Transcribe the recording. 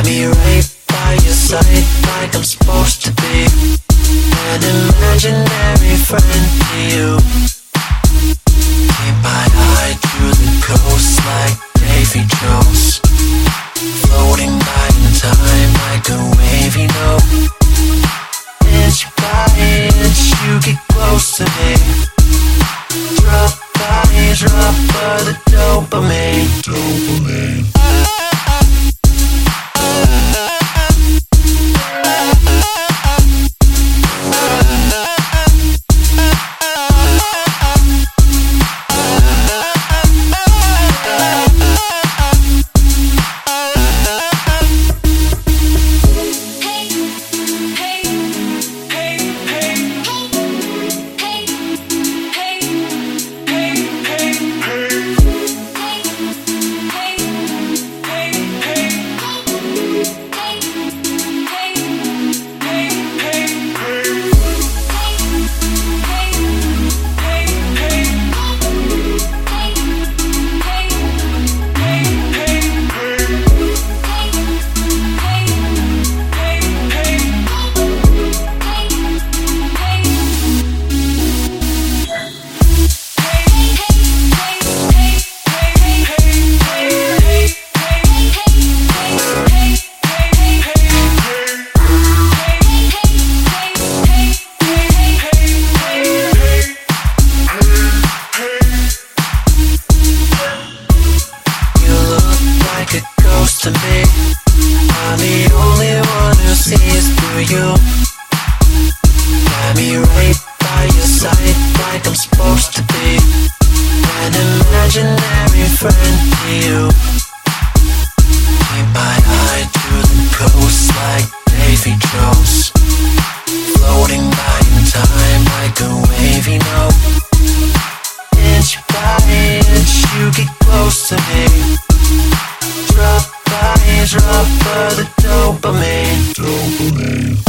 me right by your side, like I'm supposed to be an imaginary friend to you. Keep my eye to the coast like Davy Jones, floating by in time like a wavy note. Inch by inch you get close to me. Drop by drop of the dopamine. To me, I'm the only one who sees through you. Got me right by your side, like I'm supposed to be an imaginary friend to you. Keep my eye to the coast like Davy Jones, floating by in time like a wavy note. Inch by inch you get close to me. Drop of the dopamine.